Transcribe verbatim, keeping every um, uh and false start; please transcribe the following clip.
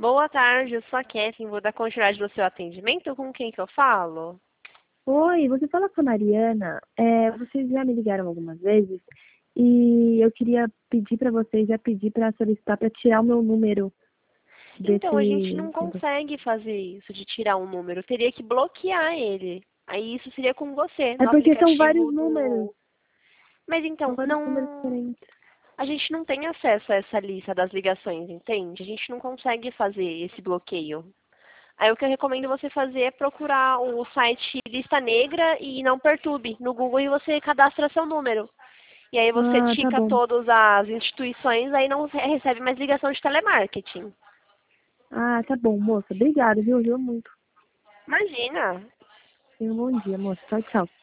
Boa tarde, eu sou a Kathleen, vou dar continuidade no seu atendimento. Com quem que eu falo? Oi, você fala com a Mariana. É, vocês já me ligaram algumas vezes e eu queria pedir para vocês, já pedir para solicitar para tirar o meu número Então, a gente desse não negócio. consegue fazer isso de tirar um número, teria que bloquear ele. Aí isso seria com você, É no porque são vários aplicativo números, do... Mas são então, vários números não... diferentes. A gente não tem acesso a essa lista das ligações, entende? A gente não consegue fazer esse bloqueio. Aí o que eu recomendo você fazer é procurar o site Lista Negra e Não Perturbe no Google e você cadastra seu número. E aí você Ah, tá tica bom. todas as instituições, aí não re- recebe mais ligação de telemarketing. Ah, tá bom, moça. Obrigada, viu? Ajuda muito. Imagina! Tenha um bom dia, moça. Tchau, tchau.